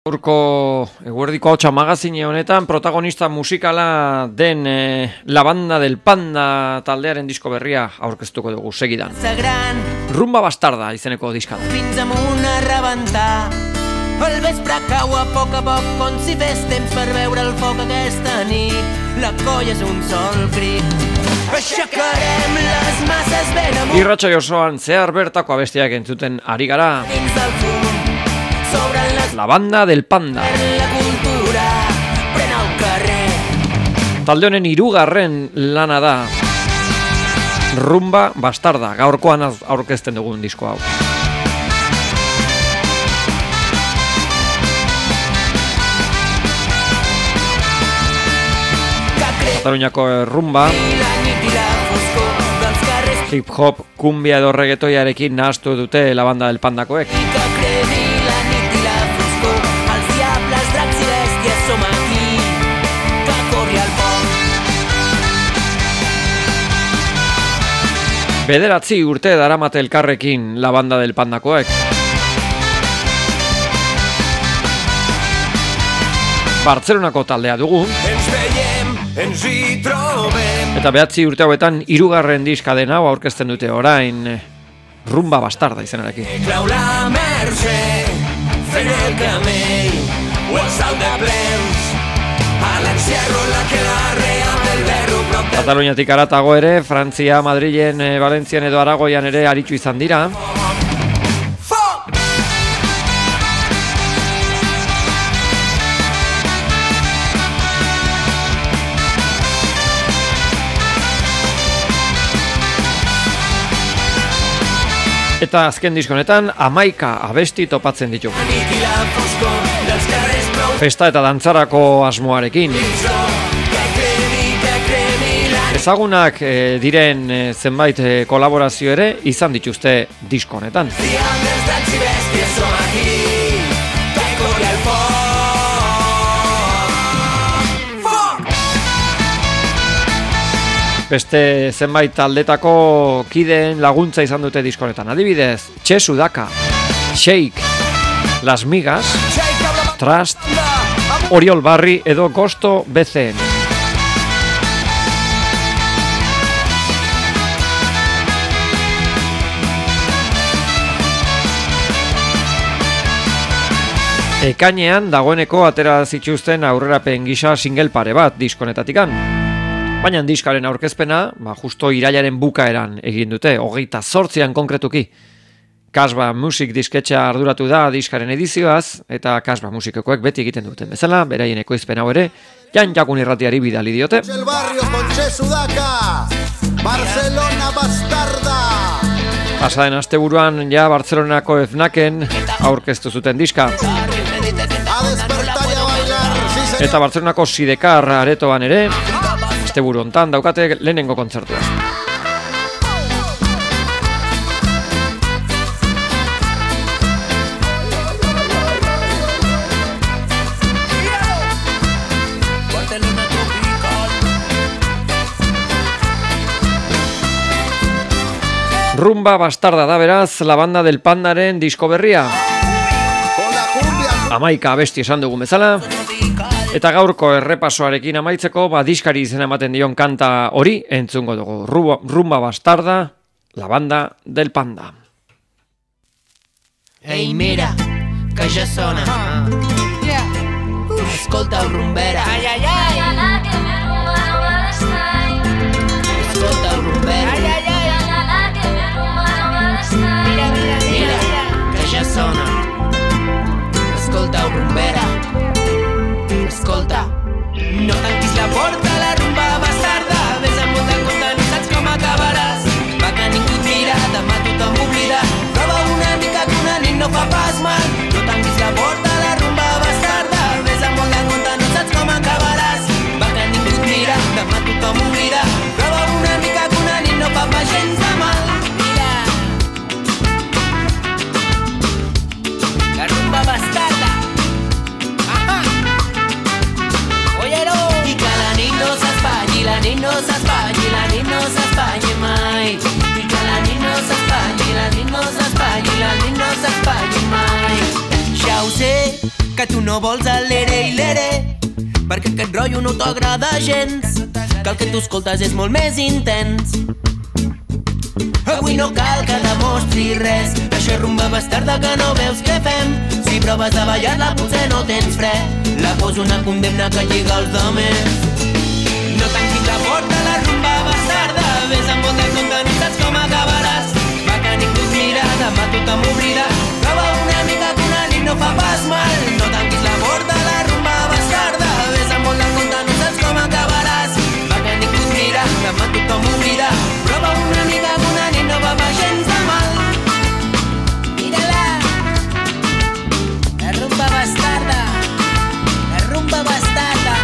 Gaurko eguerdiko hautsa magazine honetan protagonista musikala den La Banda del Panda taldearen disko berria aurkeztuko dugu segidan. Rumba Bastarda izeneko diska da. Fins amunt a rebentar. El vespre cau a poc, com si fes temps per veure el foc aquesta nit. La colla és un sol crit. Aixecarem les masses ben amunt. Irratsaio osoan zehar bertako abestiak entzuten ari gara. Dins del fum, sobre La Banda del Panda. la cultura, pren al carrer. Talde honen hirugarren lana da. Rumba Bastarda, gaurkoan aurkezten dugun disko hau. Kataluniako rumba, hip hop, kumbia edo reggaetoiarekin nahastu dute La Banda del Pandakoek. Bederatzi urte daramate elkarrekin La Banda del Pandakoek. Bartzelonako taldea dugu. Ens hi trobem. Eta 9 urte hauetan hirugarren diska den hau aurkezten dute orain Rumba Bastarda izenarekin. Clau la Mercè, fent el camell, o el salt de plens, a l'encierro la que la rea del berro prop del Kataluniatik haratago ere, Frantzia, Madrilen, Valentzian edo Aragoian ere aritu izan dira. foc. Eta azken disko honetan 11 abesti topatzen ditu. Nit i la foscor dels carrers prou Festa eta dantzarako asmoarekin. que cremi la Ezagunak diren zenbait kolaborazio ere izan dituzte disko honetan. trial dels dracs i bèsties som aquí, que corre el foc. Foc! Beste zenbait taldetako kideen laguntza izan dute disko honetan. Adibidez, Che Sudaka, Shake, Las Migas, Trust, Oriol Barri edo Gosto BCN. Ekainean dagoeneko atera zituzten aurrerapen gisa single pare bat diskonetatikan. Baina diskaren aurkezpena, justo irailaren bukaeran egin dute, 28an konkretuki. Kasba Music disketxea arduratu da diskaren edizioaz, eta Kasba Musikekoek beti egiten duten bezala, beraien ekoizpen hau ere, Jan Jakun irratiari bidali diote. El barrio con Che Sudaka, Barcelona Bastarda. Pasaden asteburuan ja Bartzelonako FNAC-en aurkeztu zuten diska. A despertar y a bailar, sí señor. Eta Bartzelonako Sidekar aretoan ere, asteburu hontan daukate lehenengo kontzertua. Barcelona tropical. Rumba Bastarda da beraz La Banda del Pandaren disko berria. Con la cumbia. 11 abesti esan dugun bezala. Eta gaurko errepasoarekin amaitzeko, diskari izena ematen dion kanta hori entzungo dugu. Rumba Bastarda, La Banda del Panda. Ei, mira, que ja sona. Escolta el rumbera. Ai, ai, ai. Escolta el rumbera. Ai, ai, ai. Mira, mira, mira, que ja sona. Escolta el rumbera. Escolta. No tanquis la porta, la rumba bastarda. Ves amb molt de compte, no saps com acabaràs. Va que ningú et mira, demà tothom oblida. Prova una mica que una nit no fa pas mal. No tanquis la porta, la rumba que tu no vols el lere i lere, perquè aquest rotllo no t'agrada gens, que el que tu escoltes és molt més intens. Avui no cal que demostri res, això és rumba bastarda que no veus què fem. Si proves de ballar-la potser no tens fre, la poso una condemna que lliga els demés. No tanquis la porta a la rumba bastarda, vés amb molt de compte, no saps com acabaràs. Va que ningú et mira, demà tothom oblida, prova una mica que una nit no fa pas mal. No tanquis la porta a la rumba bastarda, vés amb molt de compte, no saps com acabaràs. Va que ningú et mira, demà tothom oblida, prova una mica que una nit no va pas gens de mal. Mira-la, la rumba bastarda, la rumba bastarda.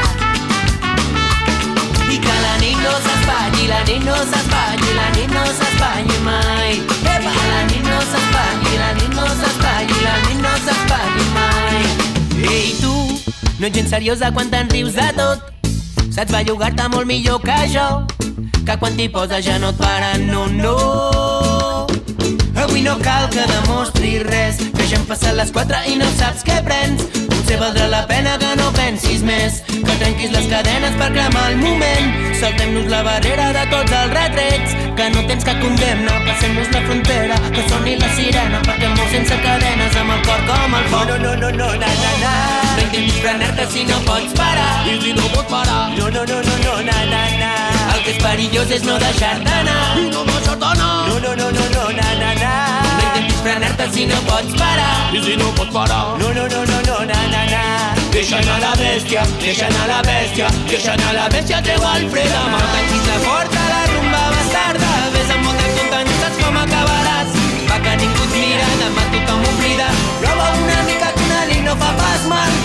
I que la nit no s'espatlli, la nit no s'espatlli, la nit no s'espatlli mai. I que la nit no s'espatlli, la nit no s'espatlli, la nit no s'espatlli mai. Ei tu, no ets gens seriosa quan te'n rius de tot, saps bellugar-te molt millor que jo, que quan t'hi poses ja no et paren, no, no. Avui no cal que demostris res, que ja han passat les 4 i no saps què prens. Potser valdrà la pena que no pensis més, que trenquis les cadenes per cremar el moment. Saltem-nos la barrera de tots els retrets, que no tens cap condemna. Passem-nos la frontera, que soni la sirena, perquè mou sense cadenes, amb el cor com el foc. No, na. No intentis frenar-te si no pots parar, i si no pots parar. No, na. El que és perillós és no deixar-te anar, i no deixar-te anar. No, na. No intentis frenar-te si no pots parar, i si no pots parar. No, na. Deixa anar la bèstia, deixa anar la bèstia, deixa anar la bèstia, treu el fre de mà. No tanquis la porta a la rumba bastarda, vés amb molt de compte, no saps com acabaràs. Va que ningú et mira, demà tothom oblida, prova una mica que una nit no fa pas mal.